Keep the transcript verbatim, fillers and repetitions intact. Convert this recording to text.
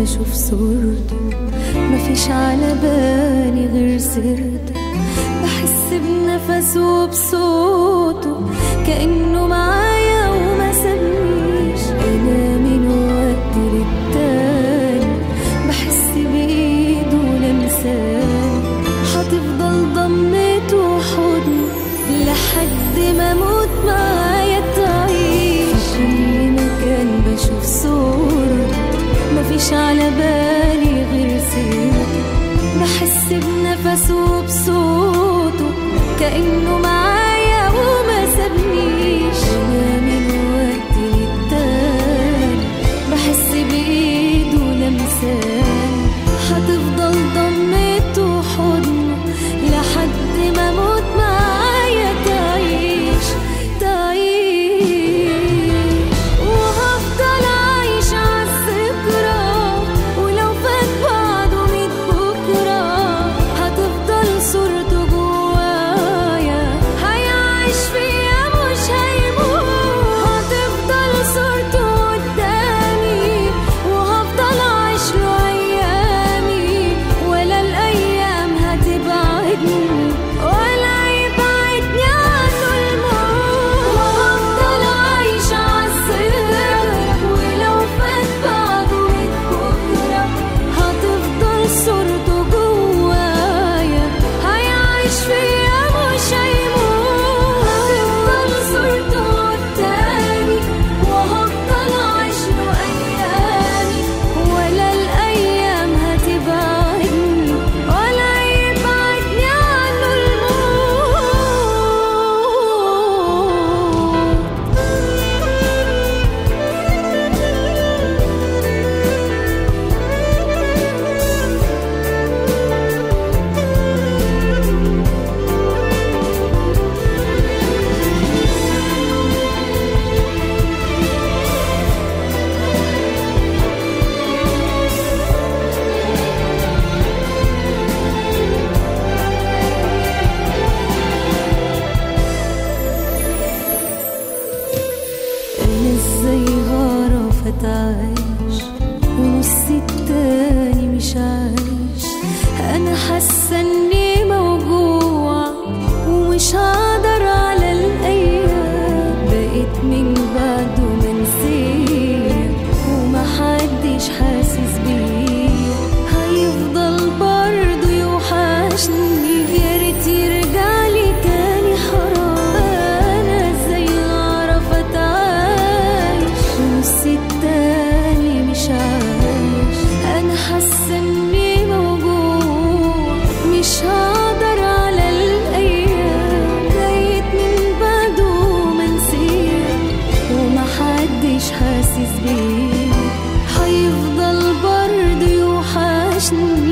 بشوف صورته مفيش على بالي غير سيرته، بحس بنفسه وبصوته كأنه معايا وما سابنيش. أنا من وقت للتاني بحس بإيده ولمساني، هتفضل ضمته وحضني لحد ما أموت معايا تعيش. في كل مكان بشوف صورته مفيش على بالي غير سيرته، بحس بنفسه وبصوته كأنه معايا وما سابنيش. أنا من وقت للتاني بحس بإيده ولمساني، هتفضل ضمته وحضنه لحد ما أموت معايا تعيش تعيش. وهفضل عايش عالذكرى ولو فات بعده ميت بكرة، هتفضل صورته جوايا هيعيش فيا مش هيموت. هتفضل صورته قدامي وهفضل عايش له أيامي، ولا الأيام هتبعدني ولا يبعدني عنه الموت. وهفضل عايش عالذكرى ولو فات بعده ميت بكرة، هتفضل صورته جوايا هيعيش فيا مش هيموت. هتفضل صورته قدامي وهفضل عايش له أيامي، ولا الأيام هتبعدني ولا يبعدني عنه الموت. أنا إزاي هعرف أتعايش ونصي التاني مش عايش؟ أنا حاسة إني موجوع ومش هقدر على الأيام، بقيت من بعده منسية ومحدش حاسس بيا، هيفضل برضه يوحشني. يا ريت يرجعلي تاني حرام. أنا إزاي هعرف أتعايش ونصي التاني مش عايش؟ أنا حاسة إني موجوع مش هقدر على الأيام، بقيت من بعده منسية ومحدش حاسس بيا، هيفضل برضه يوحشني.